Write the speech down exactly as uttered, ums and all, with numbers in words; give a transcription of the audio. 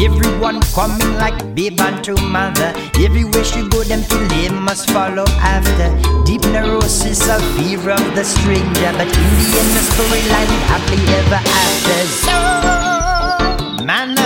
Everyone coming like babe unto mother. Everywhere she go, them to live must follow after. Deep neurosis of fear of the stranger, but in the end the storyline happily ever after. So, man